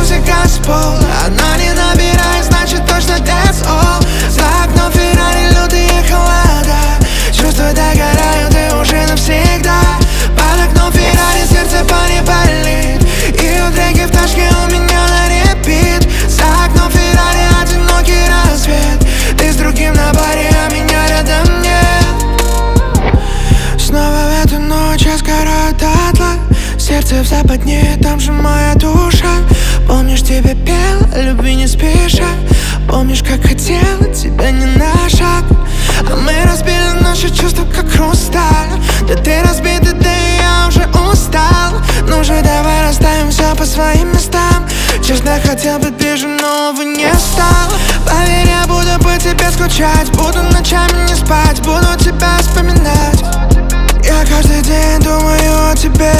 сажусь и Газпол. Она не набирает, значит точно that's all. За окном Феррари лютые холода. Чувства догорают и уже навсегда. Под окном Феррари сердце по ней болит. И треки в тачке у меня на репит. За окном Феррари одинокий рассвет. Ты с другим на баре, а меня рядом нет. Снова в эту ночь я сгораю дотла. Сердце в западне, там же моя душа. Помнишь, тебе пел о любви не спеша. Помнишь, как хотела тебя не на шаг. А мы разбили наши чувства, как хрусталь. Да ты разбита, да и я уже устал. Ну же, давай расставим все по своим местам. Честно, хотел быть ближе, но, увы, не стал. Поверь, я буду по тебе скучать. Буду ночами не спать, буду тебя вспоминать. Я каждый день думаю о тебе.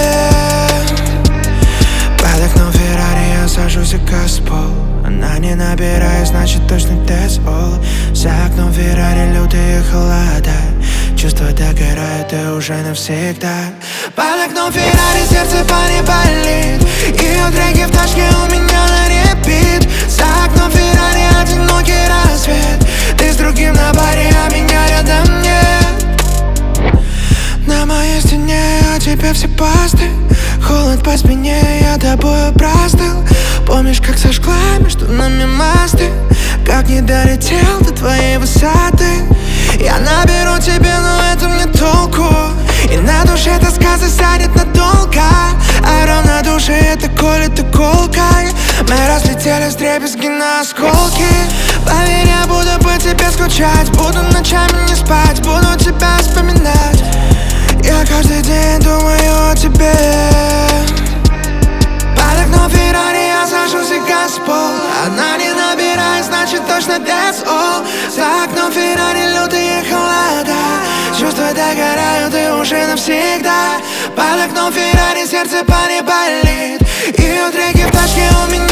Под окном Феррари я сажусь и Газпол. Она не набирает, значит точно that's all. За окном Феррари лютые холода. Чувства догорают и уже навсегда. Под окном Феррари сердце по ней болит. И треки в тачке у меня на репит. За окном Феррари одинокий рассвет. Ты с другим на баре, а меня рядом нет. На моей стене о тебе все посты. Холод по спине, я тобою простыл. Помнишь, как сожгла между нами мосты? Как не долетел до твоей высоты. Я наберу тебе, но это мне толку. И на душе тоска засадит надолго. А равнодушие это колет иголкой. Мы разлетелись вдребезги на осколки. Поверь, я буду по тебе скучать. Буду ночами не спать, буду тебя вспоминать. Я каждый день думаю о тебе. Под окном Феррари я сажусь и Газпол. Она не набирает, значит точно that's all. За окном Феррари лютые холода. Чувства догорают и уже навсегда. Под окном Феррари сердце по ней болит. И треки в тачке у меня